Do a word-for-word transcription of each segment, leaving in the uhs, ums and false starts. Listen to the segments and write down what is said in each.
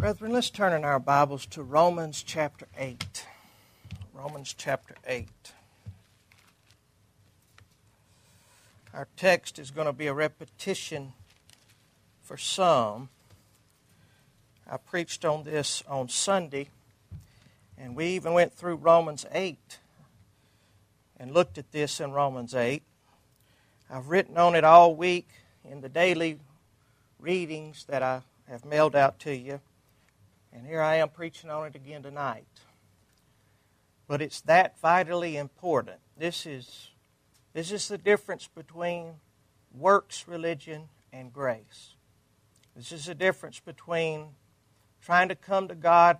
Brethren, let's turn in our Bibles to Romans chapter eight. Romans chapter eight. Our text is going to be a repetition for some. I preached on this on Sunday, and we even went through Romans eight and looked at this in Romans eight. I've written on it all week in the daily readings that I have mailed out to you. And here I am preaching on it again tonight. But it's that vitally important. This is, this is the difference between works religion and grace. This is the difference between trying to come to God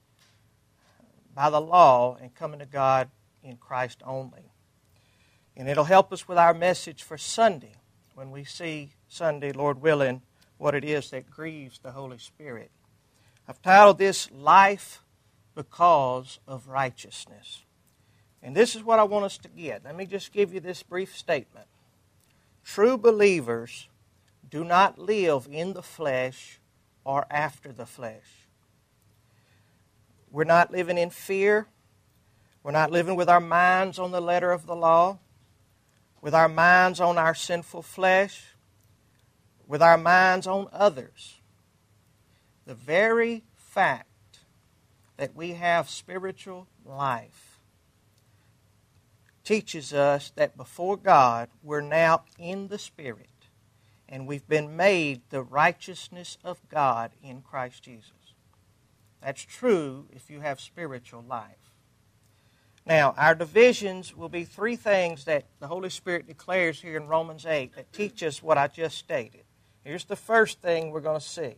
by the law and coming to God in Christ only. And it'll help us with our message for Sunday when we see Sunday, Lord willing, what it is that grieves the Holy Spirit. I've titled this, Life Because of Righteousness. And this is what I want us to get. Let me just give you this brief statement. True believers do not live in the flesh or after the flesh. We're not living in fear. We're not living with our minds on the letter of the law, with our minds on our sinful flesh, with our minds on others. The very fact that we have spiritual life teaches us that before God we're now in the Spirit and we've been made the righteousness of God in Christ Jesus. That's true if you have spiritual life. Now, our divisions will be three things that the Holy Spirit declares here in Romans eight that teach us what I just stated. Here's the first thing we're going to see.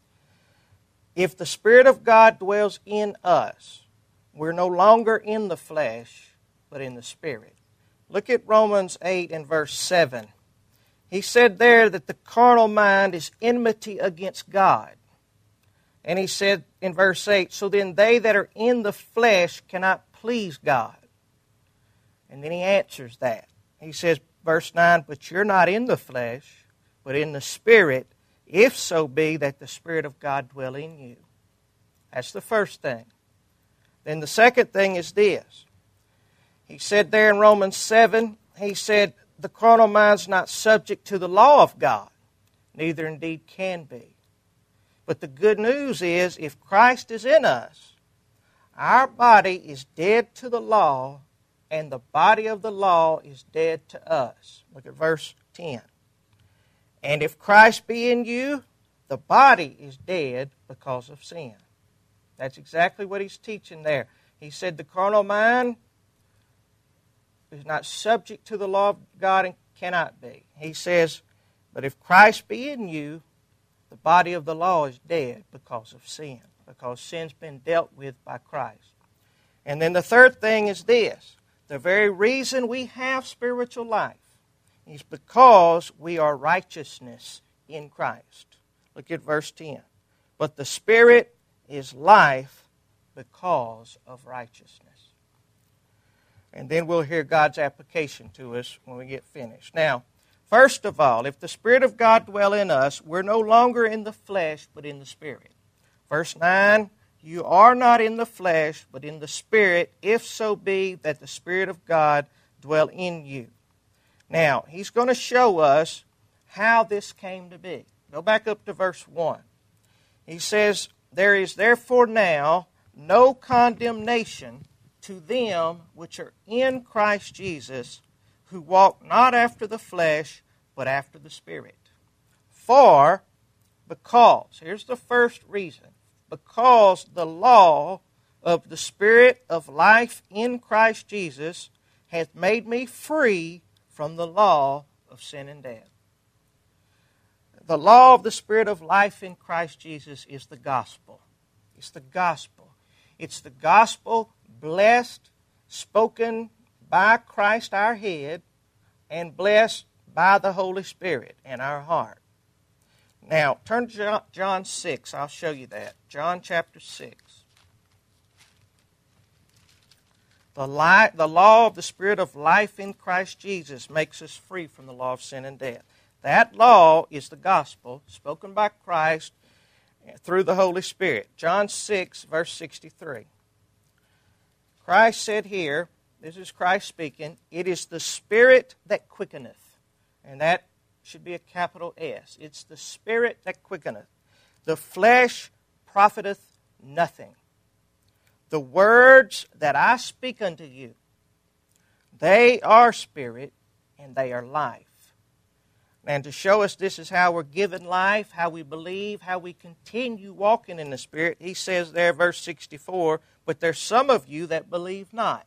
If the Spirit of God dwells in us, we're no longer in the flesh, but in the Spirit. Look at Romans eight and verse seven. He said there that the carnal mind is enmity against God. And he said in verse eight, so then they that are in the flesh cannot please God. And then he answers that. He says, verse nine, but you're not in the flesh, but in the Spirit, if so be that the Spirit of God dwell in you. That's the first thing. Then the second thing is this. He said there in Romans seven, he said, the carnal mind's not subject to the law of God, neither indeed can be. But the good news is, if Christ is in us, our body is dead to the law, and the body of the law is dead to us. Look at verse ten. And if Christ be in you, the body is dead because of sin. That's exactly what he's teaching there. He said the carnal mind is not subject to the law of God and cannot be. He says, but if Christ be in you, the body of the law is dead because of sin, because sin's been dealt with by Christ. And then the third thing is this. The very reason we have spiritual life is because we are righteousness in Christ. Look at verse ten. But the Spirit is life because of righteousness. And then we'll hear God's application to us when we get finished. Now, first of all, if the Spirit of God dwell in us, we're no longer in the flesh, but in the Spirit. Verse nine, you are not in the flesh, but in the Spirit, if so be that the Spirit of God dwell in you. Now, he's going to show us how this came to be. Go back up to verse one. He says, there is therefore now no condemnation to them which are in Christ Jesus, who walk not after the flesh, but after the Spirit. For, because, here's the first reason, because the law of the Spirit of life in Christ Jesus hath made me free from the law of sin and death. The law of the Spirit of life in Christ Jesus is the gospel. It's the gospel. It's the gospel blessed, spoken by Christ our head, and blessed by the Holy Spirit in our heart. Now, turn to John six. I'll show you that. John chapter six. The, li- the law of the Spirit of life in Christ Jesus makes us free from the law of sin and death. That law is the gospel spoken by Christ through the Holy Spirit. John six, verse sixty-three. Christ said here, this is Christ speaking, "It is the Spirit that quickeneth." And that should be a capital S. It's the Spirit that quickeneth. "The flesh profiteth nothing. The words that I speak unto you, they are spirit and they are life." And to show us this is how we're given life, how we believe, how we continue walking in the Spirit, he says there, verse sixty-four, "But there's some of you that believe not."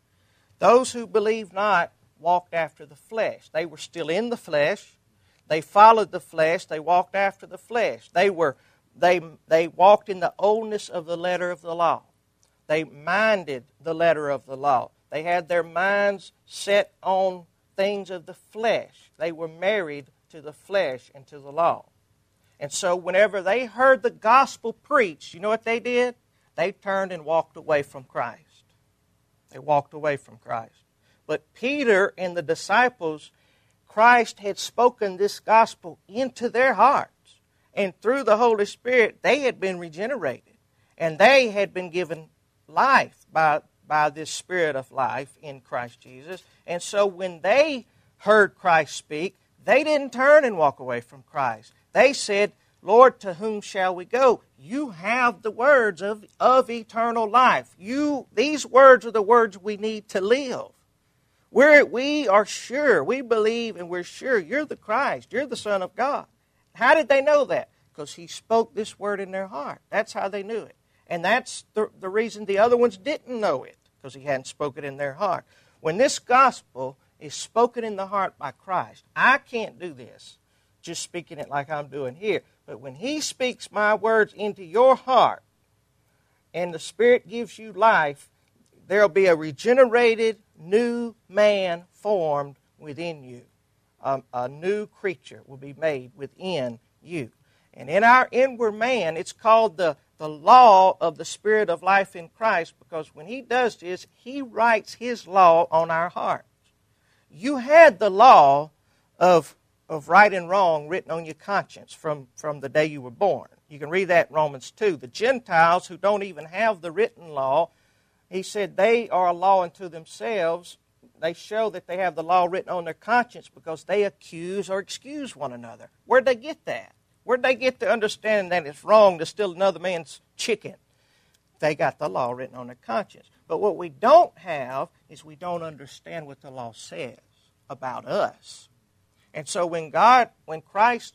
Those who believe not walked after the flesh. They were still in the flesh. They followed the flesh. They walked after the flesh. They were they they walked in the oldness of the letter of the law. They minded the letter of the law. They had their minds set on things of the flesh. They were married to the flesh and to the law. And so whenever they heard the gospel preached, you know what they did? They turned and walked away from Christ. They walked away from Christ. But Peter and the disciples, Christ had spoken this gospel into their hearts. And through the Holy Spirit, they had been regenerated. And they had been given life by by this Spirit of life in Christ Jesus. And so when they heard Christ speak, they didn't turn and walk away from Christ. They said, "Lord, to whom shall we go? You have the words of, of eternal life. You, these words are the words we need to live. We're, we are sure, we believe and we're sure you're the Christ, you're the Son of God." How did they know that? Because He spoke this word in their heart. That's how they knew it. And that's the, the reason the other ones didn't know it, because He hadn't spoken in their heart. When this gospel is spoken in the heart by Christ, I can't do this, just speaking it like I'm doing here. But when He speaks my words into your heart, and the Spirit gives you life, there'll be a regenerated new man formed within you. Um, a new creature will be made within you. And in our inward man, it's called the the law of the Spirit of life in Christ, because when He does this, He writes His law on our hearts. You had the law of, of right and wrong written on your conscience from, from the day you were born. You can read that in Romans two. The Gentiles who don't even have the written law, he said they are a law unto themselves. They show that they have the law written on their conscience because they accuse or excuse one another. Where'd they get that? Where'd they get the understanding that it's wrong to steal another man's chicken? They got the law written on their conscience. But what we don't have is we don't understand what the law says about us. And so when God, when Christ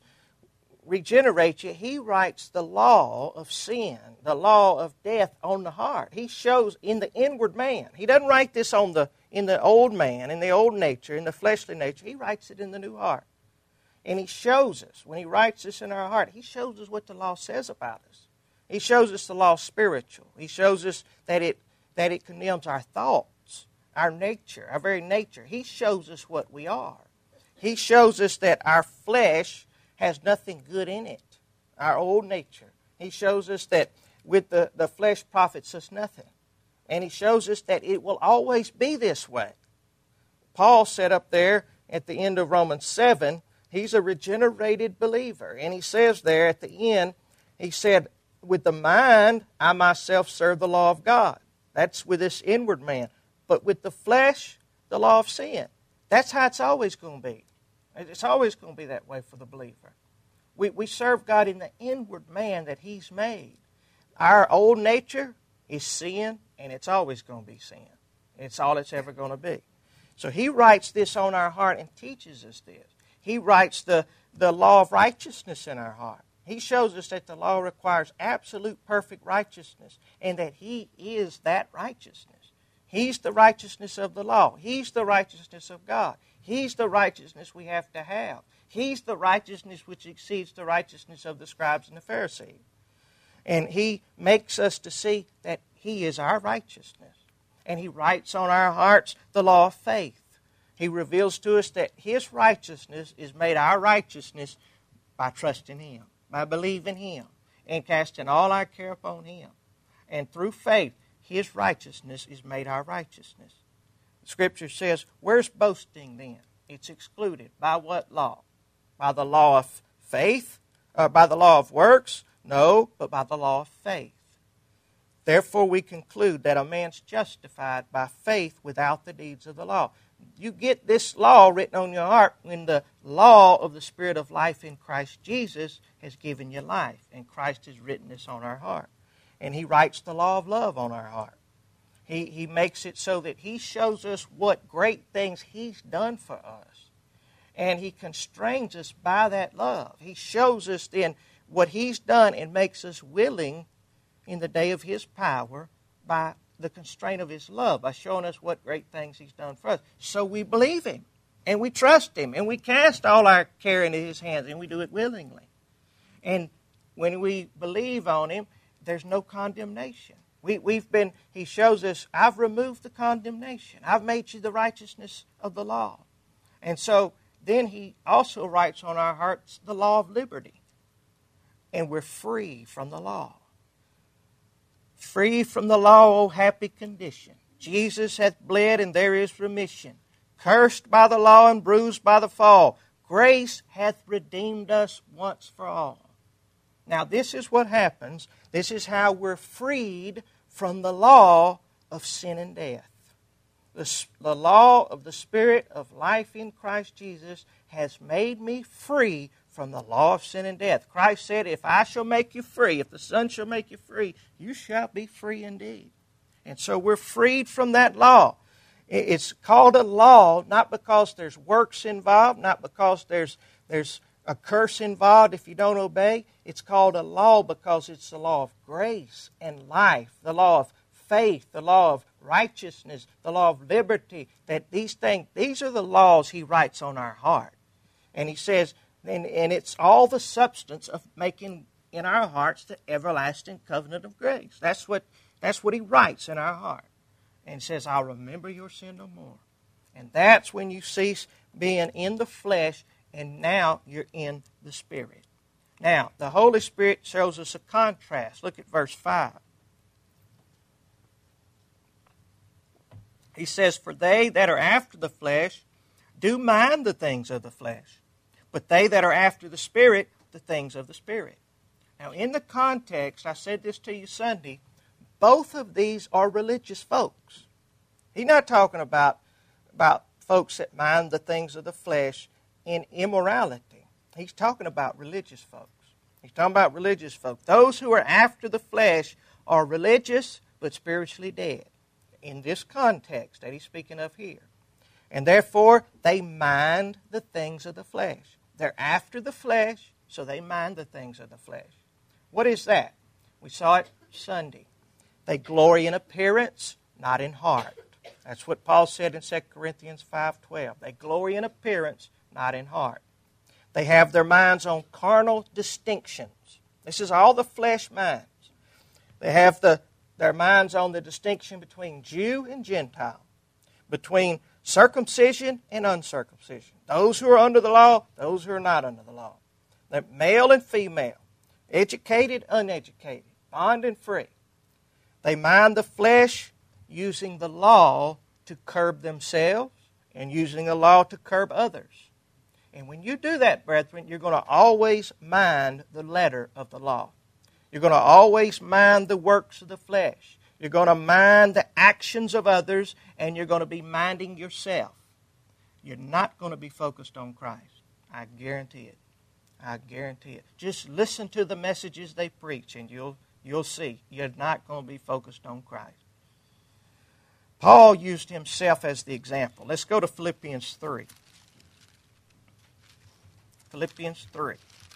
regenerates you, He writes the law of sin, the law of death on the heart. He shows in the inward man. He doesn't write this on the in the old man, in the old nature, in the fleshly nature. He writes it in the new heart. And He shows us, when He writes this in our heart, He shows us what the law says about us. He shows us the law spiritual. He shows us that it that it condemns our thoughts, our nature, our very nature. He shows us what we are. He shows us that our flesh has nothing good in it, our old nature. He shows us that with the, the flesh profits us nothing. And He shows us that it will always be this way. Paul said up there at the end of Romans seven, he's a regenerated believer. And he says there at the end, he said, "With the mind, I myself serve the law of God." That's with this inward man. But with the flesh, the law of sin. That's how it's always going to be. It's always going to be that way for the believer. We, we serve God in the inward man that He's made. Our old nature is sin, and it's always going to be sin. It's all it's ever going to be. So He writes this on our heart and teaches us this. He writes the, the law of righteousness in our heart. He shows us that the law requires absolute perfect righteousness and that He is that righteousness. He's the righteousness of the law. He's the righteousness of God. He's the righteousness we have to have. He's the righteousness which exceeds the righteousness of the scribes and the Pharisees. And He makes us to see that He is our righteousness. And He writes on our hearts the law of faith. He reveals to us that His righteousness is made our righteousness by trusting Him, by believing Him, and casting all our care upon Him. And through faith, His righteousness is made our righteousness. Scripture says, where's boasting then? It's excluded. By what law? By the law of faith? Or by the law of works? No, but by the law of faith. Therefore we conclude that a man's justified by faith without the deeds of the law. You get this law written on your heart when the law of the Spirit of life in Christ Jesus has given you life. And Christ has written this on our heart. And He writes the law of love on our heart. He, he makes it so that He shows us what great things He's done for us. And He constrains us by that love. He shows us then what He's done and makes us willing in the day of His power by the constraint of His love, by showing us what great things He's done for us. So we believe Him, and we trust Him, and we cast all our care into His hands, and we do it willingly. And when we believe on Him, there's no condemnation. We, we've been, He shows us, I've removed the condemnation. I've made you the righteousness of the law. And so then He also writes on our hearts the law of liberty. And we're free from the law. Free from the law, O happy condition. Jesus hath bled and there is remission. Cursed by the law and bruised by the fall. Grace hath redeemed us once for all. Now this is what happens. This is how we're freed from the law of sin and death. The, the law of the Spirit of life in Christ Jesus has made me free from the law of sin and death. Christ said, if I shall make you free, if the Son shall make you free, you shall be free indeed. And so we're freed from that law. It's called a law not because there's works involved, not because there's, there's a curse involved if you don't obey. It's called a law because it's the law of grace and life, the law of faith, the law of righteousness, the law of liberty. That these things, these are the laws He writes on our heart. And He says, And, and it's all the substance of making in our hearts the everlasting covenant of grace. That's what, that's what He writes in our heart. And says, I'll remember your sin no more. And that's when you cease being in the flesh, and now you're in the Spirit. Now, the Holy Spirit shows us a contrast. Look at verse five. He says, for they that are after the flesh do mind the things of the flesh, but they that are after the Spirit, the things of the Spirit. Now, in the context, I said this to you Sunday, both of these are religious folks. He's not talking about, about folks that mind the things of the flesh in immorality. He's talking about religious folks. He's talking about religious folks. Those who are after the flesh are religious but spiritually dead. In this context that he's speaking of here. And therefore, they mind the things of the flesh. They're after the flesh, so they mind the things of the flesh. What is that? We saw it Sunday. They glory in appearance, not in heart. That's what Paul said in Second Corinthians five twelve. They glory in appearance, not in heart. They have their minds on carnal distinctions. This is all the flesh minds. They have the, their minds on the distinction between Jew and Gentile, between circumcision and uncircumcision. Those who are under the law, those who are not under the law. They're male and female, educated, uneducated, bond and free. They mind the flesh using the law to curb themselves and using the law to curb others. And when you do that, brethren, you're going to always mind the letter of the law. You're going to always mind the works of the flesh. You're going to mind the actions of others, and you're going to be minding yourself. You're not going to be focused on Christ. I guarantee it. I guarantee it. Just listen to the messages they preach, and you'll you'll see you're not going to be focused on Christ. Paul used himself as the example. Let's go to Philippians three. Philippians three.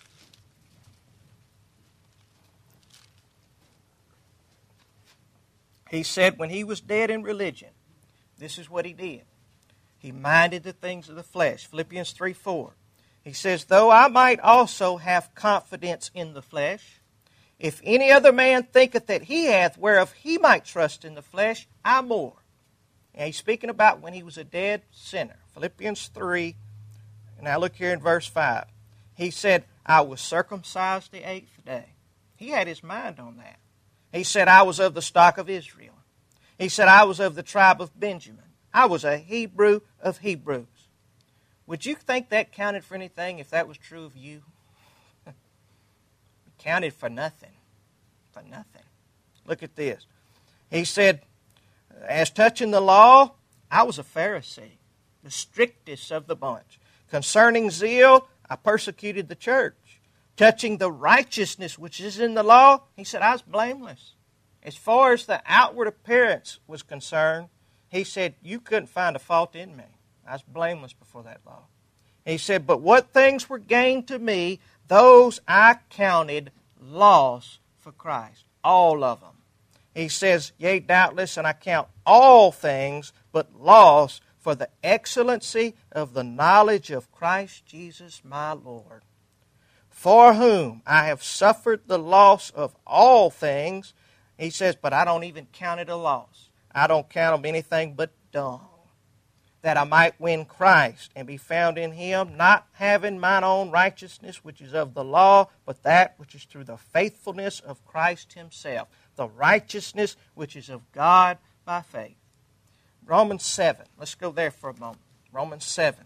He said when he was dead in religion, this is what he did. He minded the things of the flesh. Philippians three four. He says, though I might also have confidence in the flesh, if any other man thinketh that he hath whereof he might trust in the flesh, I more. And he's speaking about when he was a dead sinner. Philippians three, now look here in verse five. He said, I was circumcised the eighth day. He had his mind on that. He said, I was of the stock of Israel. He said, I was of the tribe of Benjamin. I was a Hebrew of Hebrews. Would you think that counted for anything if that was true of you? It counted for nothing. For nothing. Look at this. He said, as touching the law, I was a Pharisee, the strictest of the bunch. Concerning zeal, I persecuted the church. Touching the righteousness which is in the law, he said, I was blameless. As far as the outward appearance was concerned, he said, you couldn't find a fault in me. I was blameless before that law. He said, but what things were gained to me, those I counted loss for Christ. All of them. He says, yea, doubtless, and I count all things but loss for the excellency of the knowledge of Christ Jesus my Lord, for whom I have suffered the loss of all things. He says, but I don't even count it a loss. I don't count them anything but dung, that I might win Christ and be found in Him, not having mine own righteousness, which is of the law, but that which is through the faithfulness of Christ Himself, the righteousness which is of God by faith. Romans seven. Let's go there for a moment. Romans seven.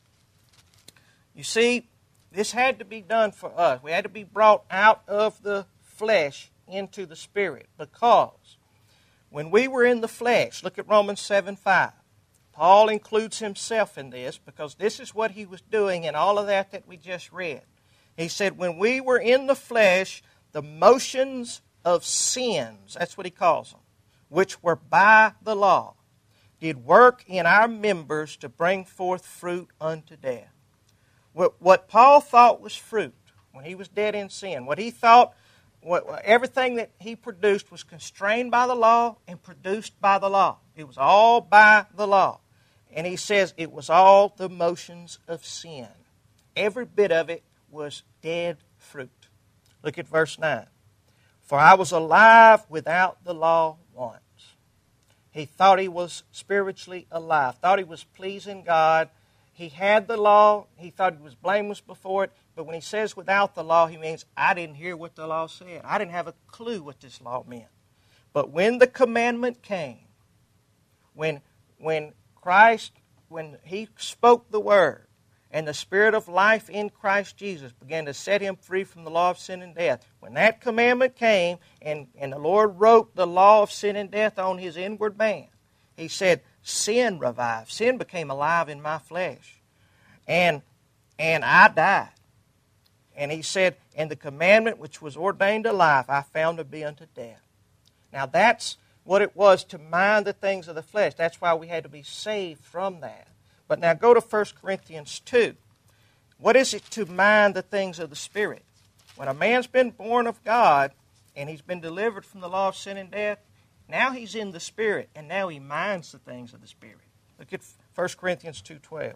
You see, this had to be done for us. We had to be brought out of the flesh into the Spirit, because when we were in the flesh, look at Romans seven five. Paul includes himself in this because this is what he was doing in all of that that we just read. He said, when we were in the flesh, the motions of sins, that's what he calls them, which were by the law, did work in our members to bring forth fruit unto death. What, what Paul thought was fruit when he was dead in sin, what he thought, what, everything that he produced was constrained by the law and produced by the law. It was all by the law. And he says it was all the motions of sin. Every bit of it was dead fruit. Look at verse nine. For I was alive without the law once. He thought he was spiritually alive, thought he was pleasing God. He had the law. He thought he was blameless before it. But when he says without the law, he means I didn't hear what the law said. I didn't have a clue what this law meant. But when the commandment came, when, when Christ, when He spoke the Word, and the Spirit of life in Christ Jesus began to set him free from the law of sin and death, when that commandment came and, and the Lord wrote the law of sin and death on his inward man, He said, sin revived. Sin became alive in my flesh. And, and I died. And He said, and the commandment which was ordained to life I found to be unto death. Now that's what it was to mind the things of the flesh. That's why we had to be saved from that. But now go to First Corinthians two. What is it to mind the things of the Spirit? When a man's been born of God and he's been delivered from the law of sin and death, now he's in the Spirit, and now he minds the things of the Spirit. Look at First Corinthians two twelve.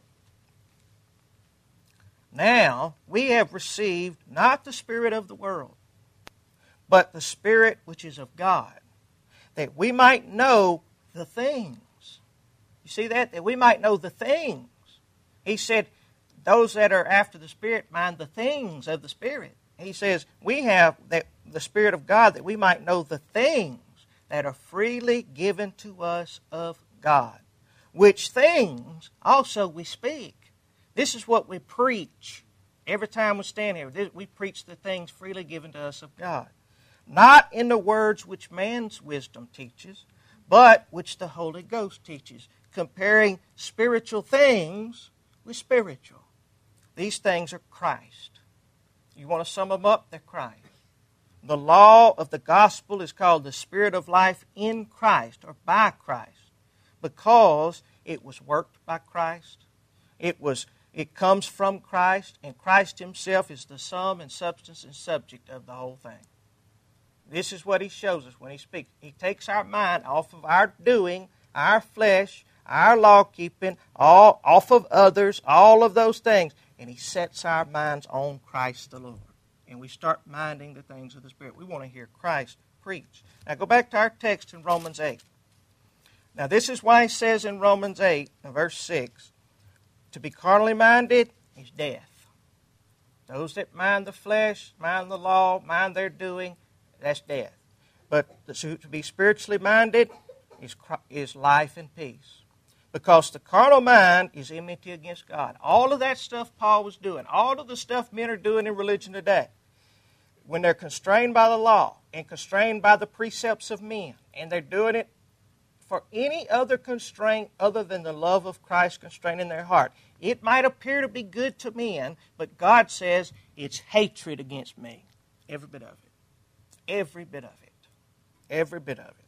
Now we have received not the spirit of the world, but the Spirit which is of God, that we might know the things. You see that? That we might know the things. He said, those that are after the Spirit mind the things of the Spirit. He says, we have that the Spirit of God that we might know the things that are freely given to us of God, which things also we speak. This is what we preach. Every time we stand here, we preach the things freely given to us of God. Not in the words which man's wisdom teaches, but which the Holy Ghost teaches, comparing spiritual things with spiritual. These things are Christ. You want to sum them up? They're Christ. The law of the gospel is called the Spirit of life in Christ, or by Christ, because it was worked by Christ. It was. It comes from Christ, and Christ Himself is the sum and substance and subject of the whole thing. This is what He shows us when He speaks. He takes our mind off of our doing, our flesh, our law-keeping, all off of others, all of those things, and He sets our minds on Christ the Lord. And we start minding the things of the Spirit. We want to hear Christ preach. Now go back to our text in Romans eight. Now this is why He says in Romans eight, verse six, to be carnally minded is death. Those that mind the flesh, mind the law, mind their doing, that's death. But to be spiritually minded is, is life and peace. Because the carnal mind is enmity against God. All of that stuff Paul was doing, all of the stuff men are doing in religion today, when they're constrained by the law and constrained by the precepts of men, and they're doing it for any other constraint other than the love of Christ constraining their heart, it might appear to be good to men, but God says it's hatred against me. Every bit of it. Every bit of it. Every bit of it.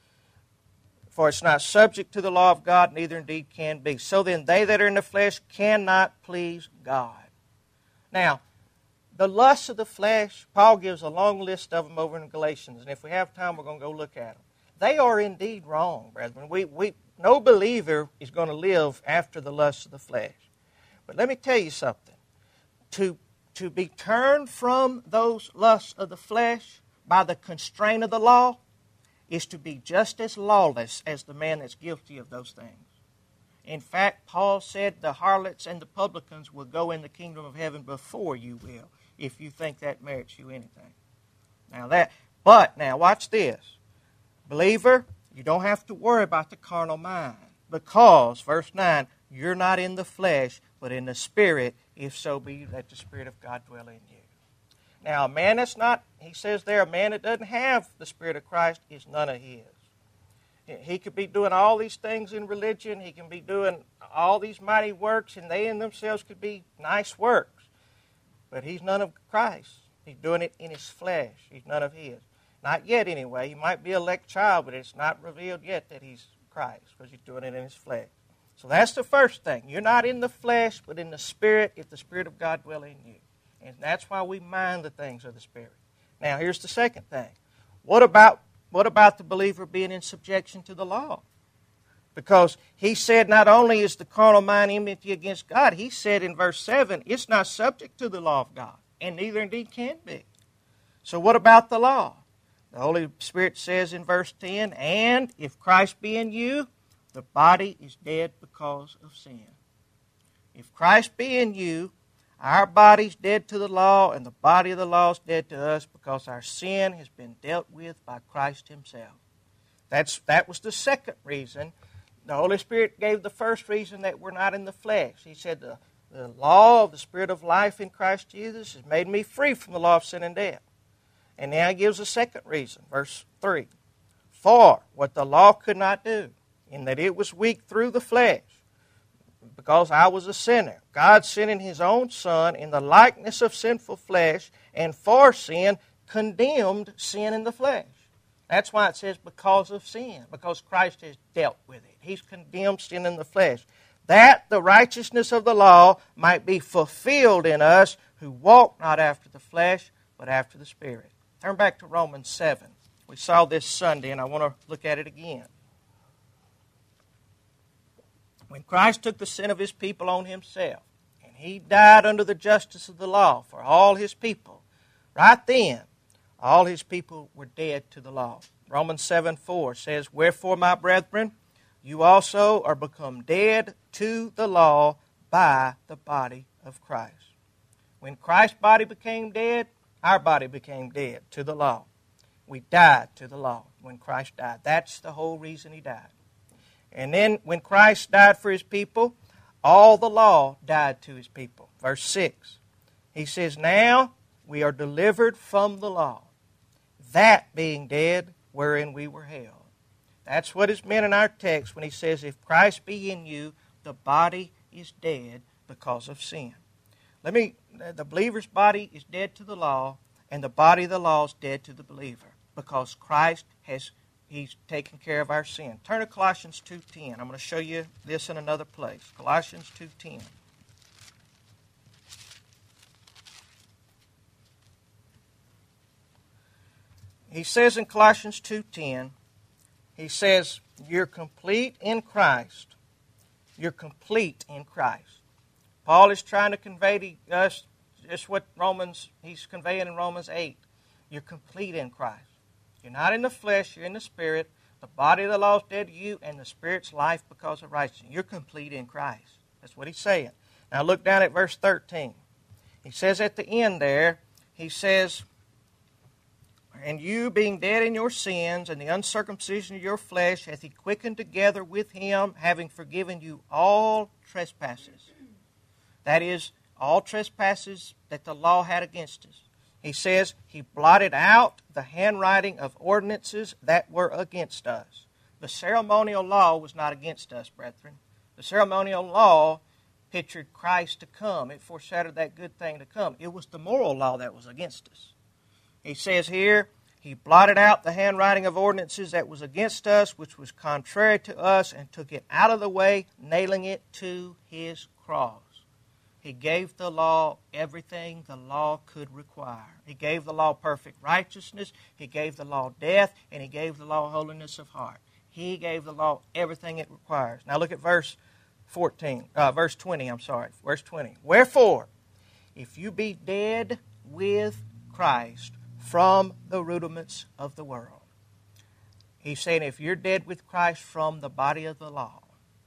For it's not subject to the law of God, neither indeed can be. So then they that are in the flesh cannot please God. Now, the lusts of the flesh, Paul gives a long list of them over in Galatians, and if we have time, we're going to go look at them. They are indeed wrong, brethren. We, we, no believer is going to live after the lusts of the flesh. But let me tell you something. To, to be turned from those lusts of the flesh by the constraint of the law is to be just as lawless as the man that's guilty of those things. In fact, Paul said the harlots and the publicans will go in the kingdom of heaven before you will, if you think that merits you anything. Now that, but now watch this. Believer, you don't have to worry about the carnal mind, because, verse nine, you're not in the flesh, but in the Spirit, if so be that the Spirit of God dwell in you. Now, a man that's not, he says there, a man that doesn't have the Spirit of Christ is none of his. He could be doing all these things in religion. He can be doing all these mighty works, and they in themselves could be nice works. But he's none of Christ. He's doing it in his flesh. He's none of his. Not yet, anyway. He might be an elect child, but it's not revealed yet that he's Christ, because he's doing it in his flesh. So that's the first thing. You're not in the flesh, but in the Spirit, if the Spirit of God dwell in you. And that's why we mind the things of the Spirit. Now, here's the second thing. What about, what about the believer being in subjection to the law? Because he said not only is the carnal mind enmity against God, he said in verse seven, it's not subject to the law of God, and neither indeed can be. So what about the law? The Holy Spirit says in verse ten, and if Christ be in you, the body is dead because of sin. If Christ be in you, our body's dead to the law, and the body of the law is dead to us because our sin has been dealt with by Christ himself. That's, that was the second reason. The Holy Spirit gave the first reason that we're not in the flesh. He said, the, the law of the Spirit of life in Christ Jesus has made me free from the law of sin and death. And now he gives a second reason, verse three. For what the law could not do, in that it was weak through the flesh, because I was a sinner, God sending his own Son in the likeness of sinful flesh, and for sin, condemned sin in the flesh. That's why it says because of sin, because Christ has dealt with it. He's condemned sin in the flesh. That the righteousness of the law might be fulfilled in us who walk not after the flesh, but after the Spirit. Turn back to Romans seven. We saw this Sunday, and I want to look at it again. When Christ took the sin of his people on himself, and he died under the justice of the law for all his people, right then, all his people were dead to the law. Romans seven four says, wherefore, my brethren, you also are become dead to the law by the body of Christ. When Christ's body became dead, our body became dead to the law. We died to the law when Christ died. That's the whole reason he died. And then when Christ died for his people, all the law died to his people. Verse six, he says, now we are delivered from the law, that being dead wherein we were held. That's what is meant in our text when he says, if Christ be in you, the body is dead because of sin. Let me, the believer's body is dead to the law, and the body of the law is dead to the believer, because Christ has He's taken care of our sin. Turn to Colossians two ten. I'm going to show you this in another place. Colossians two ten. He says in Colossians two ten, he says, you're complete in Christ. You're complete in Christ. Paul is trying to convey to us just what Romans, he's conveying in Romans eight. You're complete in Christ. You're not in the flesh, you're in the Spirit. The body of the law is dead to you, and the Spirit's life because of righteousness. You're complete in Christ. That's what he's saying. Now look down at verse thirteen. He says at the end there, he says, and you being dead in your sins, and the uncircumcision of your flesh, hath he quickened together with him, having forgiven you all trespasses. That is, all trespasses that the law had against us. He says he blotted out the handwriting of ordinances that were against us. The ceremonial law was not against us, brethren. The ceremonial law pictured Christ to come. It foreshadowed that good thing to come. It was the moral law that was against us. He says here, he blotted out the handwriting of ordinances that was against us, which was contrary to us, and took it out of the way, nailing it to his cross. He gave the law everything the law could require. He gave the law perfect righteousness, he gave the law death, and he gave the law holiness of heart. He gave the law everything it requires. Now look at verse fourteen, uh, verse twenty, I'm sorry, verse twenty. Wherefore, if you be dead with Christ from the rudiments of the world. He's saying if you're dead with Christ from the body of the law,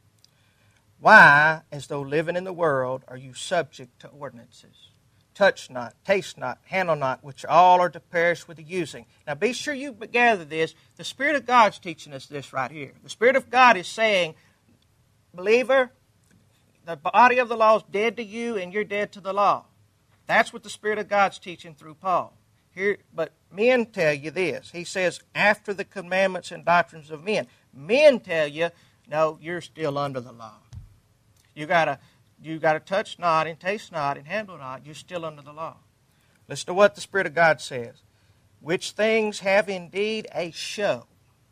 why, as though living in the world, are you subject to ordinances? Touch not, taste not, handle not, which all are to perish with the using. Now be sure you gather this. The Spirit of God's teaching us this right here. The Spirit of God is saying, believer, the body of the law is dead to you and you're dead to the law. That's what the Spirit of God's teaching through Paul. Here, but men tell you this. He says, after the commandments and doctrines of men. Men tell you, no, you're still under the law. You gotta, you gotta touch not and taste not and handle not. You're still under the law. Listen to what the Spirit of God says. Which things have indeed a show.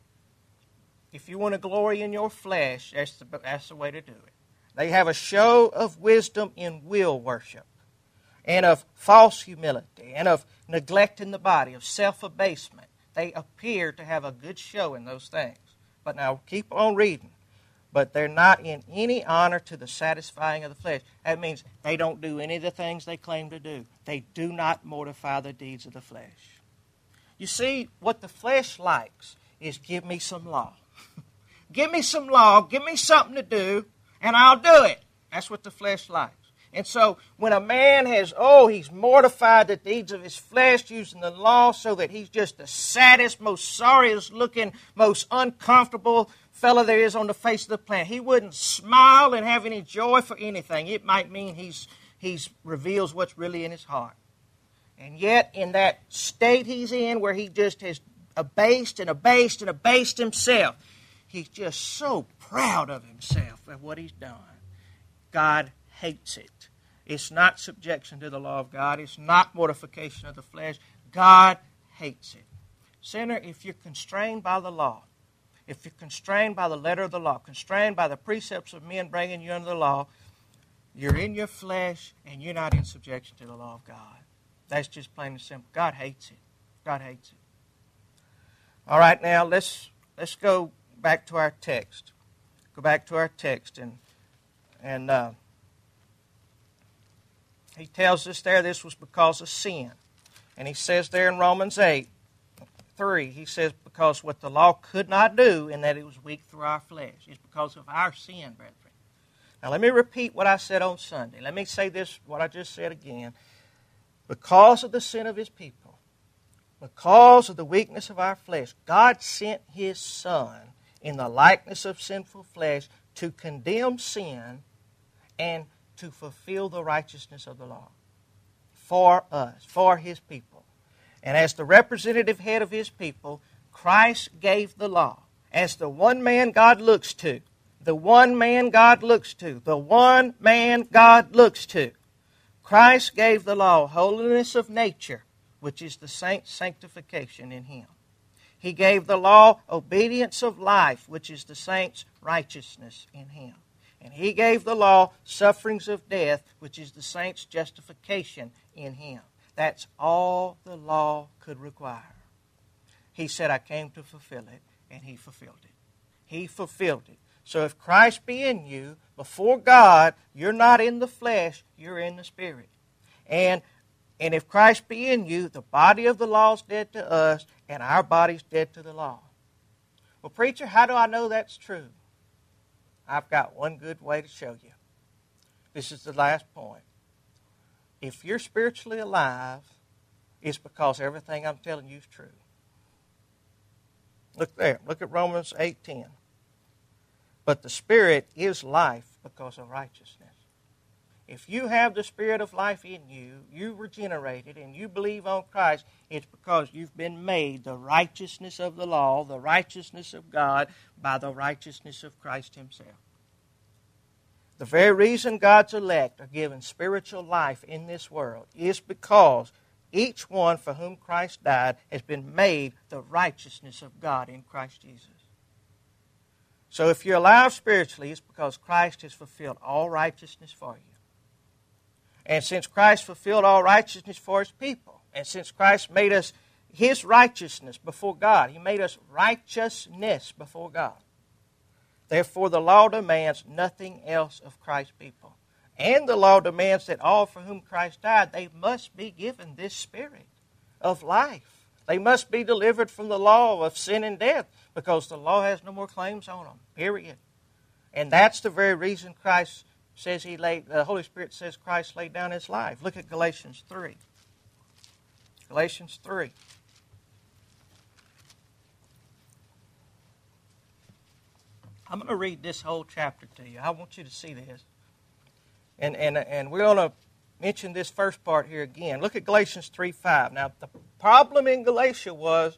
If you want to glory in your flesh, that's the, that's the way to do it. They have a show of wisdom in will worship, and of false humility, and of neglecting the body, of self-abasement. They appear to have a good show in those things. But now, keep on reading. But they're not in any honor to the satisfying of the flesh. That means they don't do any of the things they claim to do. They do not mortify the deeds of the flesh. You see, what the flesh likes is give me some law. Give me some law, give me something to do, and I'll do it. That's what the flesh likes. And so when a man has, oh, he's mortified the deeds of his flesh using the law so that he's just the saddest, most sorriest looking, most uncomfortable fellow there is on the face of the planet. He wouldn't smile and have any joy for anything. It might mean he's he's reveals what's really in his heart. And yet in that state he's in where he just has abased and abased and abased himself, he's just so proud of himself and what he's done. God hates it. It's not subjection to the law of God. It's not mortification of the flesh. God hates it. Sinner, if you're constrained by the law, if you're constrained by the letter of the law, constrained by the precepts of men bringing you under the law, you're in your flesh and you're not in subjection to the law of God. That's just plain and simple. God hates it. God hates it. All right, now let's let's go back to our text. Go back to our text and and. Uh, He tells us there this was because of sin. And he says there in Romans eight, three, he says, because what the law could not do, in that it was weak through our flesh. It's because of our sin, brethren. Now let me repeat what I said on Sunday. Let me say this, what I just said again. Because of the sin of his people, because of the weakness of our flesh, God sent his Son in the likeness of sinful flesh to condemn sin and to fulfill the righteousness of the law for us, for his people. And as the representative head of his people, Christ gave the law. As the one man God looks to, the one man God looks to, the one man God looks to. Christ gave the law holiness of nature, which is the saint's sanctification in him. He gave the law obedience of life, which is the saint's righteousness in him. And he gave the law sufferings of death, which is the saint's justification in him. That's all the law could require. He said, I came to fulfill it, and he fulfilled it. He fulfilled it. So if Christ be in you, before God, you're not in the flesh, you're in the Spirit. And, and if Christ be in you, the body of the law is dead to us, and our body's dead to the law. Well, preacher, how do I know that's true? I've got one good way to show you. This is the last point. If you're spiritually alive, it's because everything I'm telling you is true. Look there. Look at Romans eight ten. But the Spirit is life because of righteousness. If you have the Spirit of life in you, you regenerated, and you believe on Christ, it's because you've been made the righteousness of the law, the righteousness of God, by the righteousness of Christ Himself. The very reason God's elect are given spiritual life in this world is because each one for whom Christ died has been made the righteousness of God in Christ Jesus. So if you're alive spiritually, it's because Christ has fulfilled all righteousness for you. And since Christ fulfilled all righteousness for His people, and since Christ made us His righteousness before God, He made us righteousness before God. Therefore, the law demands nothing else of Christ's people. And the law demands that all for whom Christ died, they must be given this Spirit of life. They must be delivered from the law of sin and death, because the law has no more claims on them, period. And that's the very reason Christ says He laid, the Holy Spirit says Christ laid down His life. Look at Galatians three. Galatians three. I'm going to read this whole chapter to you. I want you to see this. And, and, and we're going to mention this first part here again. Look at Galatians three five. Now, the problem in Galatia was,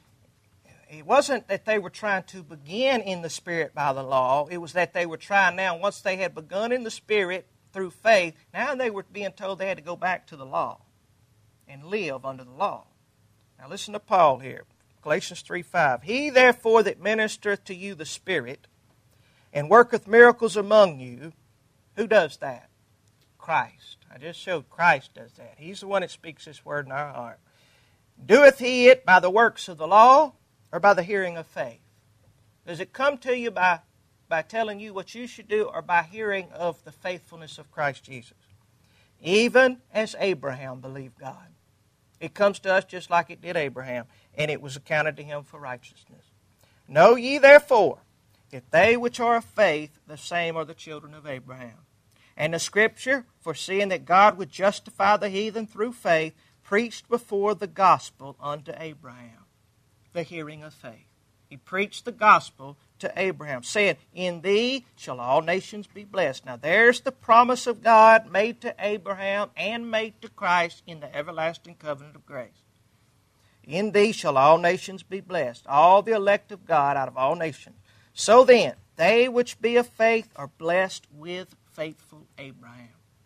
it wasn't that they were trying to begin in the Spirit by the law. It was that they were trying now, once they had begun in the Spirit through faith, now they were being told they had to go back to the law and live under the law. Now listen to Paul here. Galatians three five. He therefore that ministereth to you the Spirit, and worketh miracles among you, who does that? Christ. I just showed Christ does that. He's the one that speaks this word in our heart. Doeth He it by the works of the law, or by the hearing of faith? Does it come to you by, by telling you what you should do, or by hearing of the faithfulness of Christ Jesus? Even as Abraham believed God. It comes to us just like it did Abraham, and it was accounted to him for righteousness. Know ye therefore, that they which are of faith, the same are the children of Abraham. And the Scripture, foreseeing that God would justify the heathen through faith, preached before the gospel unto Abraham. The hearing of faith. He preached the gospel to Abraham, saying, in thee shall all nations be blessed. Now there's the promise of God made to Abraham and made to Christ in the everlasting covenant of grace. In thee shall all nations be blessed, all the elect of God out of all nations. So then, they which be of faith are blessed with faithful Abraham.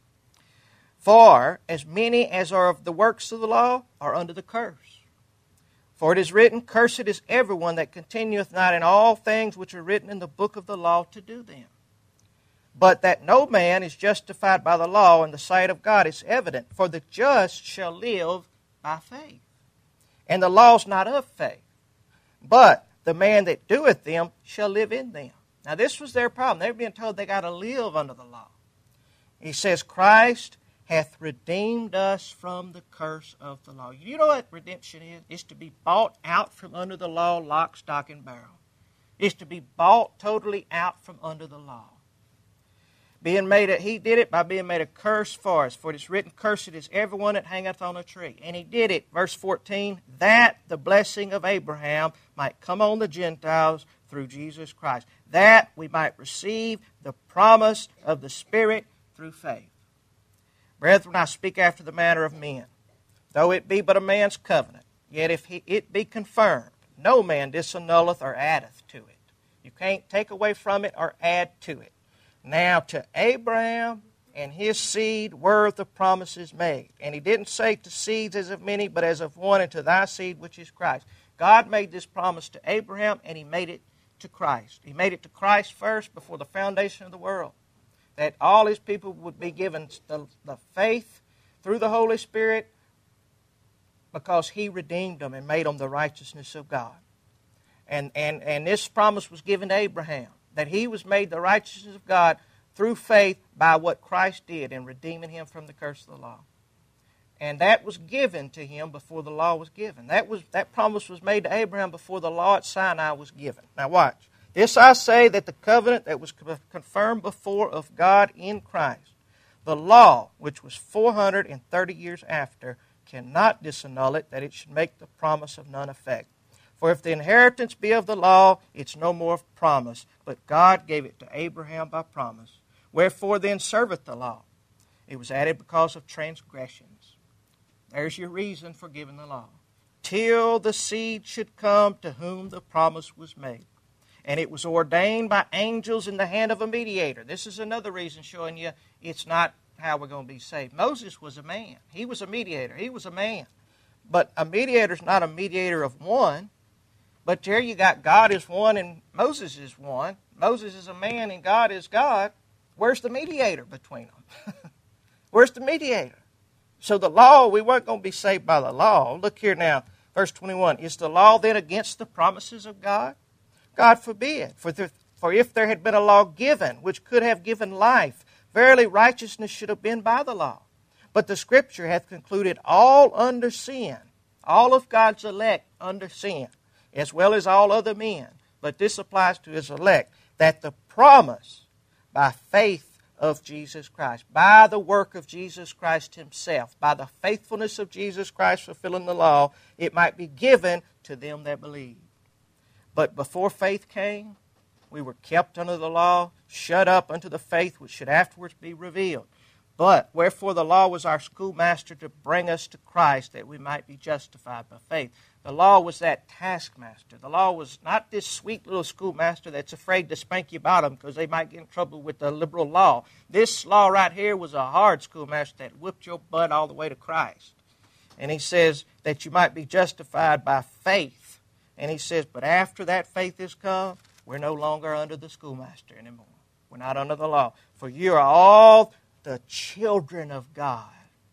For as many as are of the works of the law are under the curse. For it is written, cursed is everyone that continueth not in all things which are written in the book of the law to do them. But that no man is justified by the law in the sight of God is evident, for the just shall live by faith. And the law is not of faith, but the man that doeth them shall live in them. Now this was their problem. They were being told they got to live under the law. He says, Christ hath redeemed us from the curse of the law. You know what redemption is? It's to be bought out from under the law, lock, stock, and barrel. It's to be bought totally out from under the law. Being made a, he did it by being made a curse for us. For it is written, cursed is everyone that hangeth on a tree. And He did it, verse fourteen, that the blessing of Abraham might come on the Gentiles through Jesus Christ, that we might receive the promise of the Spirit through faith. Brethren, I speak after the manner of men. Though it be but a man's covenant, yet if he, it be confirmed, no man disannulleth or addeth to it. You can't take away from it or add to it. Now to Abraham and his seed were the promises made. And He didn't say to seeds as of many, but as of one, and to thy seed, which is Christ. God made this promise to Abraham, and He made it to Christ. He made it to Christ first before the foundation of the world. That all His people would be given the, the faith through the Holy Spirit, because He redeemed them and made them the righteousness of God. And, and, and this promise was given to Abraham, that he was made the righteousness of God through faith by what Christ did in redeeming him from the curse of the law. And that was given to him before the law was given. That was that promise was made to Abraham before the law at Sinai was given. Now watch. This I say, that the covenant that was confirmed before of God in Christ, the law, which was four hundred thirty years after, cannot disannul it, that it should make the promise of none effect. For if the inheritance be of the law, it's no more of promise, but God gave it to Abraham by promise. Wherefore then serveth the law? It was added because of transgressions. There's your reason for giving the law. Till the seed should come to whom the promise was made. And it was ordained by angels in the hand of a mediator. This is another reason showing you it's not how we're going to be saved. Moses was a man. He was a mediator. He was a man. But a mediator is not a mediator of one. But here you got God is one and Moses is one. Moses is a man and God is God. Where's the mediator between them? Where's the mediator? So the law, we weren't going to be saved by the law. Look here now, verse twenty-one. Is the law then against the promises of God? God forbid. For, the, for if there had been a law given, which could have given life, verily righteousness should have been by the law. But the Scripture hath concluded all under sin, all of God's elect under sin, as well as all other men. But this applies to His elect, that the promise by faith of Jesus Christ, by the work of Jesus Christ Himself, by the faithfulness of Jesus Christ fulfilling the law, it might be given to them that believe. But before faith came, we were kept under the law, shut up unto the faith which should afterwards be revealed. But wherefore the law was our schoolmaster to bring us to Christ, that we might be justified by faith. The law was that taskmaster. The law was not this sweet little schoolmaster that's afraid to spank you bottom because they might get in trouble with the liberal law. This law right here was a hard schoolmaster that whipped your butt all the way to Christ. And he says that you might be justified by faith. And he says, but after that faith is come, we're no longer under the schoolmaster anymore. We're not under the law. For you are all the children of God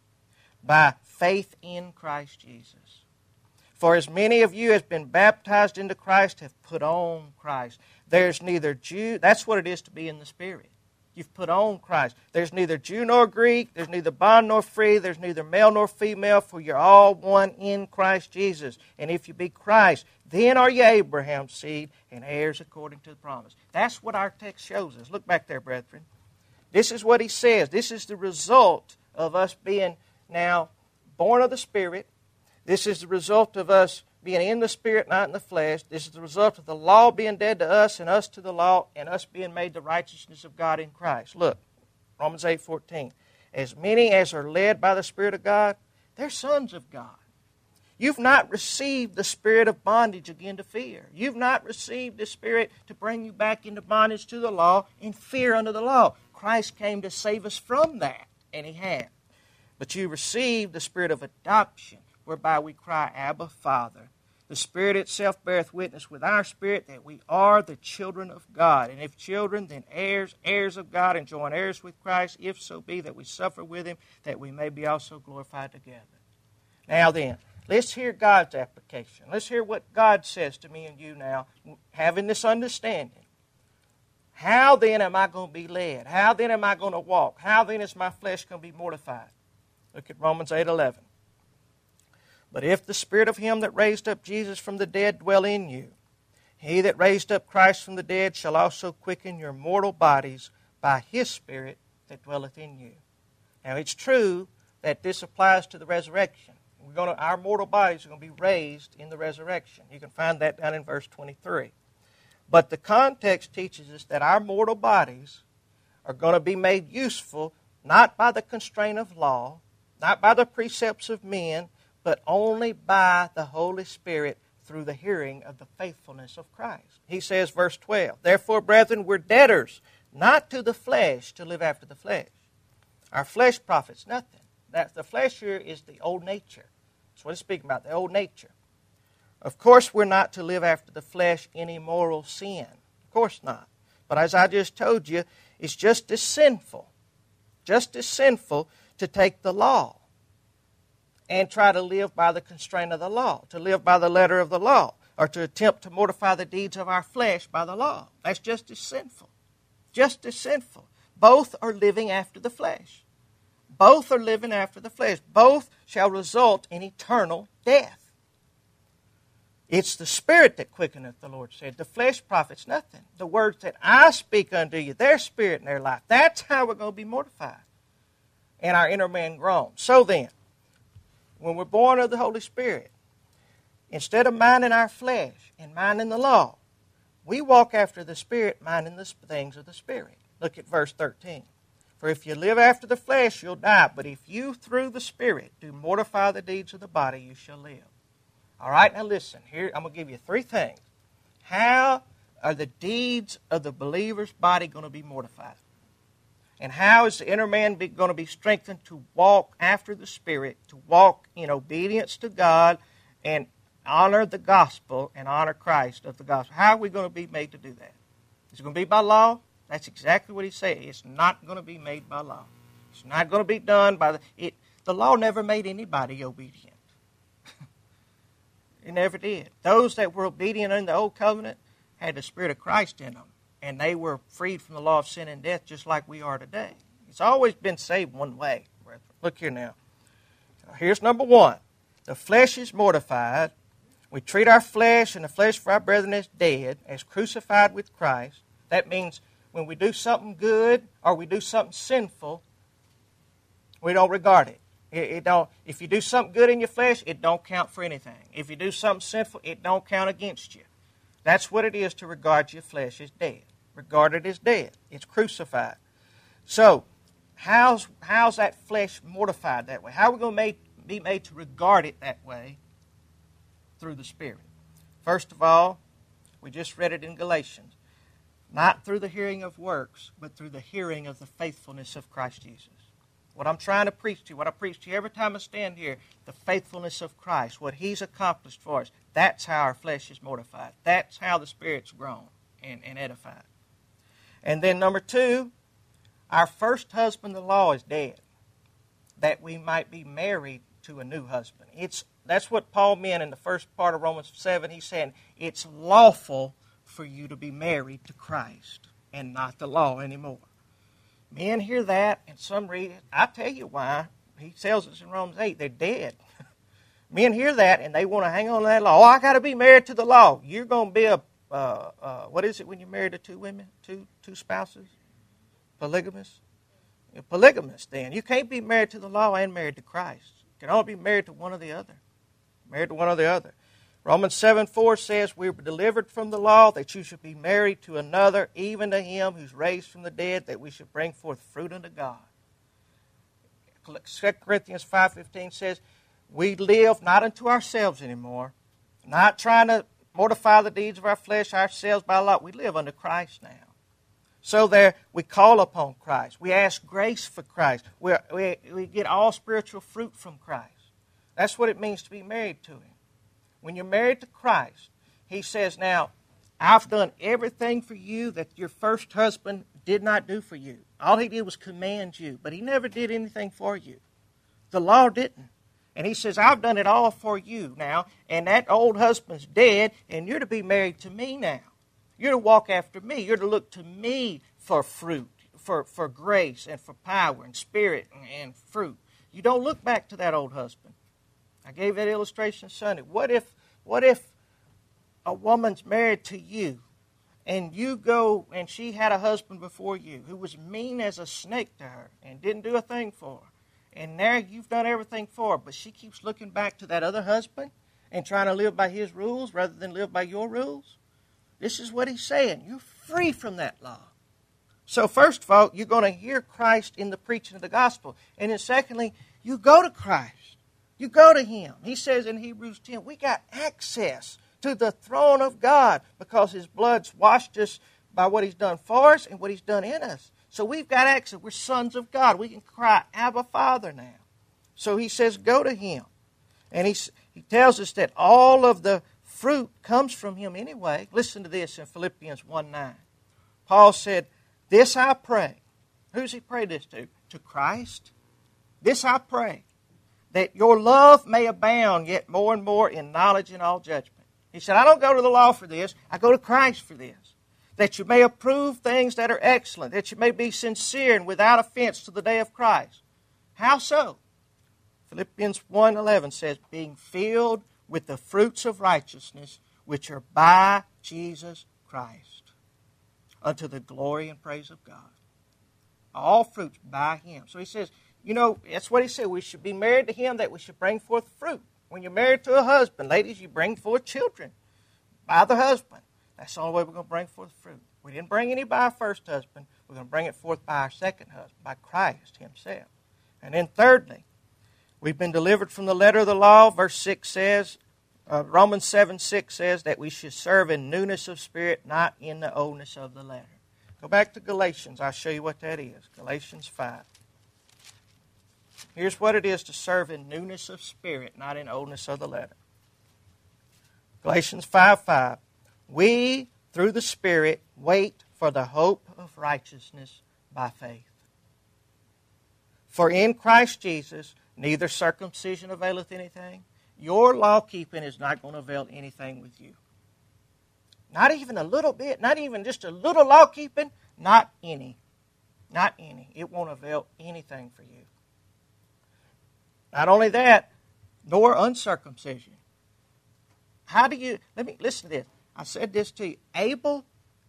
by faith in Christ Jesus. For as many of you as been baptized into Christ have put on Christ. There's neither Jew, that's what it is to be in the Spirit. You've put on Christ. There's neither Jew nor Greek, there's neither bond nor free, there's neither male nor female, for you're all one in Christ Jesus. And if you be Christ, then are you Abraham's seed and heirs according to the promise. That's what our text shows us. Look back there, brethren. This is what he says. This is the result of us being now born of the Spirit. This is the result of us being in the Spirit, not in the flesh. This is the result of the law being dead to us and us to the law, and us being made the righteousness of God in Christ. Look, Romans eight fourteen. As many as are led by the Spirit of God, they're sons of God. You've not received the spirit of bondage again to fear. You've not received the spirit to bring you back into bondage to the law and fear under the law. Christ came to save us from that, and He had. But you received the spirit of adoption, whereby we cry, Abba, Father. The Spirit itself beareth witness with our spirit that we are the children of God. And if children, then heirs, heirs of God, and joint heirs with Christ, if so be that we suffer with Him, that we may be also glorified together. Now then, let's hear God's application. Let's hear what God says to me and you now, having this understanding. How then am I going to be led? How then am I going to walk? How then is my flesh going to be mortified? Look at Romans eight eleven. But if the Spirit of Him that raised up Jesus from the dead dwell in you, He that raised up Christ from the dead shall also quicken your mortal bodies by His Spirit that dwelleth in you. Now it's true that this applies to the resurrection. We're going to, our mortal bodies are going to be raised in the resurrection. You can find that down in verse twenty-three. But the context teaches us that our mortal bodies are going to be made useful not by the constraint of law, not by the precepts of men, but only by the Holy Spirit through the hearing of the faithfulness of Christ. He says, verse twelve, Therefore, brethren, we're debtors, not to the flesh, to live after the flesh. Our flesh profits nothing. That the flesh here is the old nature. That's what it's speaking about, the old nature. Of course, we're not to live after the flesh in immoral sin. Of course not. But as I just told you, it's just as sinful, just as sinful to take the law and try to live by the constraint of the law, to live by the letter of the law, or to attempt to mortify the deeds of our flesh by the law. That's just as sinful. Just as sinful. Both are living after the flesh. Both are living after the flesh. Both shall result in eternal death. It's the Spirit that quickeneth, the Lord said. The flesh profits nothing. The words that I speak unto you, their spirit and their life. That's how we're going to be mortified. And our inner man groans. So then, when we're born of the Holy Spirit, instead of minding our flesh and minding the law, we walk after the Spirit, minding the things of the Spirit. Look at verse thirteen. For if you live after the flesh, you'll die. But if you, through the Spirit, do mortify the deeds of the body, you shall live. All right, now listen. Here, I'm going to give you three things. How are the deeds of the believer's body going to be mortified? And how is the inner man be, going to be strengthened to walk after the Spirit, to walk in obedience to God and honor the gospel and honor Christ of the gospel? How are we going to be made to do that? Is it going to be by law? That's exactly what he's saying. It's not going to be made by law. It's not going to be done by the... It, the law never made anybody obedient. It never did. Those that were obedient in the old covenant had the Spirit of Christ in them. And they were freed from the law of sin and death just like we are today. It's always been saved one way. Look here now. Here's number one. The flesh is mortified. We treat our flesh and the flesh for our brethren as dead, as crucified with Christ. That means when we do something good or we do something sinful, we don't regard it. It, it don't. If you do something good in your flesh, it don't count for anything. If you do something sinful, it don't count against you. That's what it is to regard your flesh as dead. Regard it as dead. It's crucified. So, how's, how's that flesh mortified that way? How are we going to make, be made to regard it that way? Through the Spirit. First of all, we just read it in Galatians. Not through the hearing of works, but through the hearing of the faithfulness of Christ Jesus. What I'm trying to preach to you, what I preach to you every time I stand here, the faithfulness of Christ, what He's accomplished for us, that's how our flesh is mortified. That's how the Spirit's grown and, and edified. And then number two, our first husband-in-law is dead, that we might be married to a new husband. It's That's what Paul meant in the first part of Romans seven. He's saying it's lawful for you to be married to Christ and not the law anymore. Men hear that, and some read it. I tell you why. He tells us in Romans eight, they're dead. Men hear that, and they want to hang on to that law. Oh, I got to be married to the law. You're going to be a, uh, uh, what is it when you're married to two women, two two spouses? Polygamous? You're polygamous then. You can't be married to the law and married to Christ. You can only be married to one or the other. Married to one or the other. Romans seven four says, we were delivered from the law, that you should be married to another, even to him who's raised from the dead, that we should bring forth fruit unto God. Second Corinthians five fifteen says, we live not unto ourselves anymore, not trying to mortify the deeds of our flesh ourselves by law. We live unto Christ now. So there, we call upon Christ. We ask grace for Christ. We, we, we get all spiritual fruit from Christ. That's what it means to be married to Him. When you're married to Christ, He says, now, I've done everything for you that your first husband did not do for you. All he did was command you, but he never did anything for you. The law didn't. And He says, I've done it all for you now, and that old husband's dead, and you're to be married to me now. You're to walk after me. You're to look to me for fruit, for, for grace, and for power, and spirit, and, and fruit. You don't look back to that old husband. I gave that illustration Sunday. What if, what if a woman's married to you, and you go, and she had a husband before you who was mean as a snake to her and didn't do a thing for her, and now you've done everything for her, but she keeps looking back to that other husband and trying to live by his rules rather than live by your rules? This is what He's saying. You're free from that law. So first of all, you're going to hear Christ in the preaching of the gospel. And then secondly, you go to Christ. You go to Him. He says in Hebrews ten, we got access to the throne of God because His blood's washed us by what He's done for us and what He's done in us. So we've got access. We're sons of God. We can cry, Abba, Father now. So He says, go to Him. And he, he tells us that all of the fruit comes from Him anyway. Listen to this in Philippians one nine. Paul said, this I pray. Who's he prayed this to? To Christ. This I pray, that your love may abound yet more and more in knowledge and all judgment. He said, I don't go to the law for this. I go to Christ for this. That you may approve things that are excellent. That you may be sincere and without offense to the day of Christ. How so? Philippians one eleven says, being filled with the fruits of righteousness, which are by Jesus Christ, unto the glory and praise of God. All fruits by Him. So he says, you know, that's what he said. We should be married to Him, that we should bring forth fruit. When you're married to a husband, ladies, you bring forth children by the husband. That's the only way we're going to bring forth fruit. We didn't bring any by our first husband. We're going to bring it forth by our second husband, by Christ himself. And then thirdly, we've been delivered from the letter of the law. Verse six says, uh, Romans seven six says that we should serve in newness of spirit, not in the oldness of the letter. Go back to Galatians. I'll show you what that is. Galatians five. Here's what it is to serve in newness of spirit, not in oldness of the letter. Galatians five five. We, through the Spirit, wait for the hope of righteousness by faith. For in Christ Jesus, neither circumcision availeth anything. Your law-keeping is not going to avail anything with you. Not even a little bit, not even just a little law-keeping, not any. Not any. It won't avail anything for you. Not only that, nor uncircumcision. How do you, let me, listen to this. I said this to you. Abel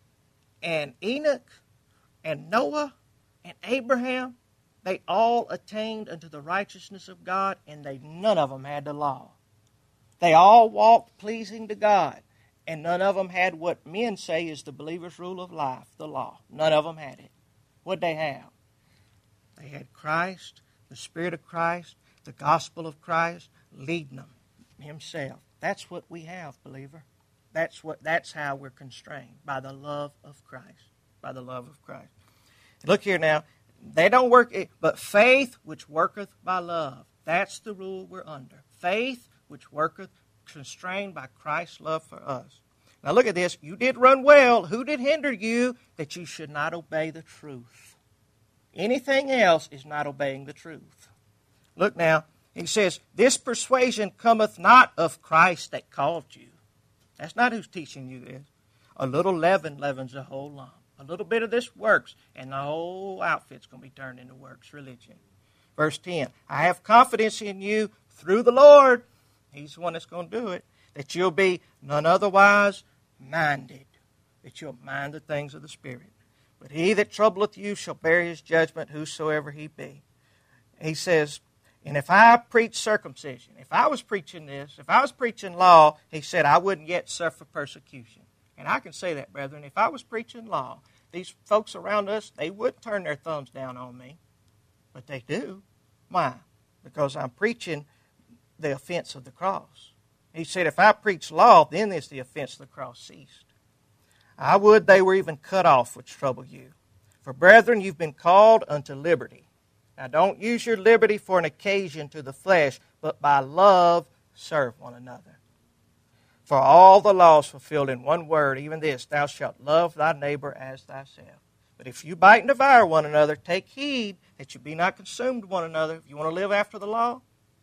and Enoch and Noah and Abraham, they all attained unto the righteousness of God, and they none of them had the law. They all walked pleasing to God, and none of them had what men say is the believer's rule of life, the law. None of them had it. What'd they have? They had Christ, the Spirit of Christ, the gospel of Christ, leading them himself. That's what we have, believer. That's what. That's how we're constrained, by the love of Christ. By the love of Christ. Look here now. They don't work, but faith which worketh by love. That's the rule we're under. Faith which worketh, constrained by Christ's love for us. Now look at this. You did run well. Who did hinder you that you should not obey the truth? Anything else is not obeying the truth. Look now. He says, this persuasion cometh not of Christ that called you. That's not who's teaching you this. A little leaven leavens the whole lump. A little bit of this works, and the whole outfit's going to be turned into works religion. Verse ten, I have confidence in you through the Lord. He's the one that's going to do it. That you'll be none otherwise minded. That you'll mind the things of the Spirit. But he that troubleth you shall bear his judgment, whosoever he be. He says, and if I preach circumcision, if I was preaching this, if I was preaching law, he said, I wouldn't yet suffer persecution. And I can say that, brethren. If I was preaching law, these folks around us, they wouldn't turn their thumbs down on me. But they do. Why? Because I'm preaching the offense of the cross. He said, if I preach law, then is the offense of the cross ceased. I would they were even cut off which trouble you. For brethren, you've been called unto liberty. Now don't use your liberty for an occasion to the flesh, but by love serve one another. For all the law is fulfilled in one word, even this, thou shalt love thy neighbor as thyself. But if you bite and devour one another, take heed that you be not consumed one another. If you want to live after the law,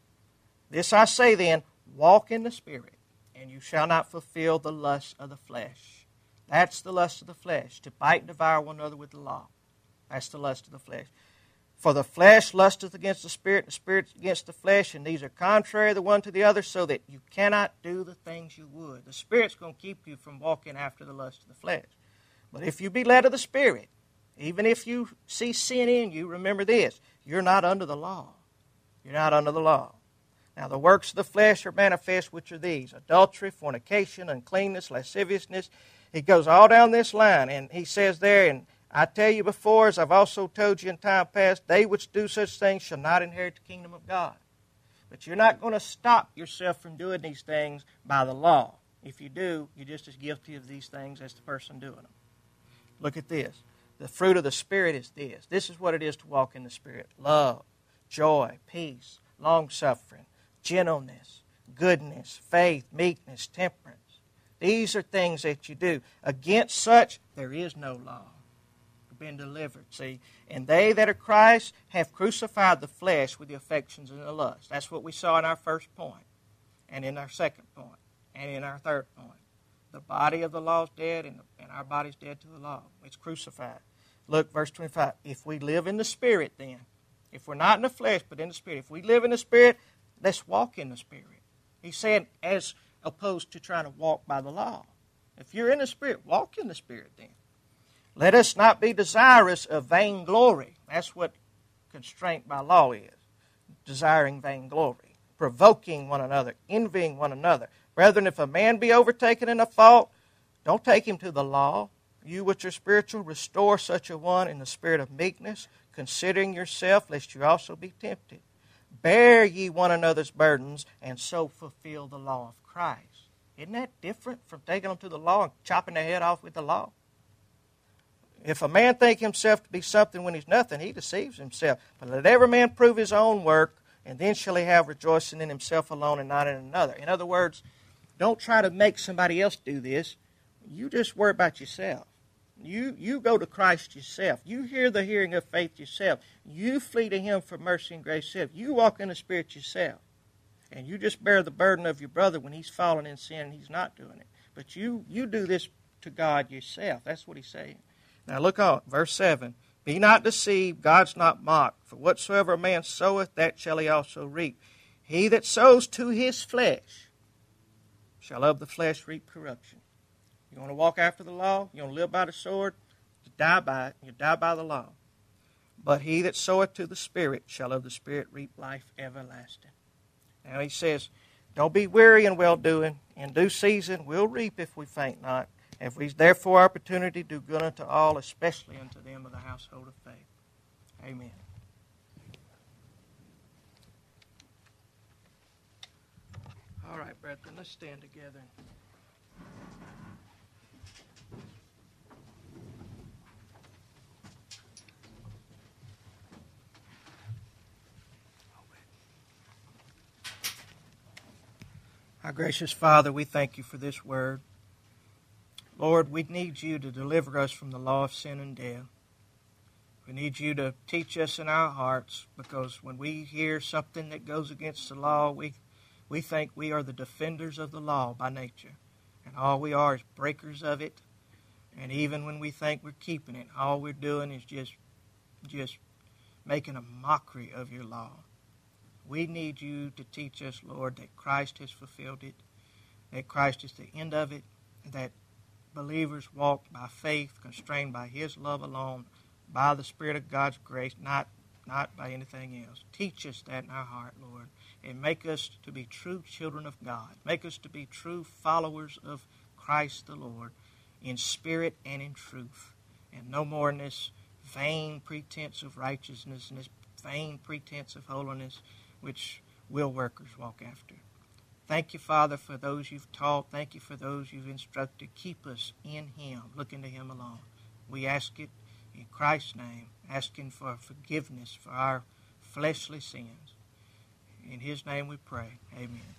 this I say then, walk in the Spirit, and you shall not fulfill the lust of the flesh. That's the lust of the flesh, to bite and devour one another with the law. That's the lust of the flesh. For the flesh lusteth against the Spirit, and the Spirit against the flesh, and these are contrary the one to the other, so that you cannot do the things you would. The Spirit's going to keep you from walking after the lust of the flesh. But if you be led of the Spirit, even if you see sin in you, remember this, you're not under the law. You're not under the law. Now the works of the flesh are manifest, which are these: adultery, fornication, uncleanness, lasciviousness. He goes all down this line, and he says there, and I tell you before, as I've also told you in time past, they which do such things shall not inherit the kingdom of God. But you're not going to stop yourself from doing these things by the law. If you do, you're just as guilty of these things as the person doing them. Look at this. The fruit of the Spirit is this. This is what it is to walk in the Spirit. Love, joy, peace, long-suffering, gentleness, goodness, faith, meekness, temperance. These are things that you do. Against such, there is no law. Been delivered, see. And they that are Christ have crucified the flesh with the affections and the lust. That's what we saw in our first point, and in our second point, and in our third point. The body of the law is dead, and, and our body's dead to the law. It's crucified. Look, verse twenty-five. If we live in the Spirit, then, if we're not in the flesh, but in the Spirit, if we live in the Spirit, let's walk in the Spirit. He's saying, as opposed to trying to walk by the law. If you're in the Spirit, walk in the Spirit then. Let us not be desirous of vainglory. That's what constraint by law is. Desiring vainglory. Provoking one another. Envying one another. Brethren, if a man be overtaken in a fault, Don't take him to the law. You which are spiritual, restore such a one in the spirit of meekness, considering yourself, lest you also be tempted. Bear ye one another's burdens, and so fulfill the law of Christ. Isn't that different from taking them to the law and chopping their head off with the law? If a man think himself to be something when he's nothing, he deceives himself. But let every man prove his own work, and then shall he have rejoicing in himself alone and not in another. In other words, don't try to make somebody else do this. You just worry about yourself. You, you go to Christ yourself. You hear the hearing of faith yourself. You flee to Him for mercy and grace yourself. You walk in the Spirit yourself. And you just bear the burden of your brother when he's fallen in sin and he's not doing it. But you, you do this to God yourself. That's what he's saying. Now look on, verse seven. Be not deceived, God's not mocked. For whatsoever a man soweth, that shall he also reap. He that sows to his flesh shall of the flesh reap corruption. You want to walk after the law? You want to live by the sword? You die by it. You die by the law. But he that soweth to the Spirit shall of the Spirit reap life everlasting. Now he says, don't be weary in well-doing. In due season we'll reap if we faint not. If we therefore opportunity do good unto all, especially unto them of the household of faith. Amen. All right, brethren, let's stand together. Our gracious Father, we thank you for this word. Lord, we need you to deliver us from the law of sin and death. We need you to teach us in our hearts, because when we hear something that goes against the law, we, we think we are the defenders of the law by nature. And all we are is breakers of it. And even when we think we're keeping it, all we're doing is just, just making a mockery of your law. We need you to teach us, Lord, that Christ has fulfilled it, that Christ is the end of it, that believers walk by faith, constrained by His love alone, by the Spirit of God's grace, not, not by anything else. Teach us that in our heart, Lord, and make us to be true children of God. Make us to be true followers of Christ the Lord, in spirit and in truth, and no more in this vain pretense of righteousness and this vain pretense of holiness which will workers walk after. Thank you, Father, for those you've taught. Thank you for those you've instructed. Keep us in Him, looking to Him alone. We ask it in Christ's name, asking for forgiveness for our fleshly sins. In His name we pray. Amen.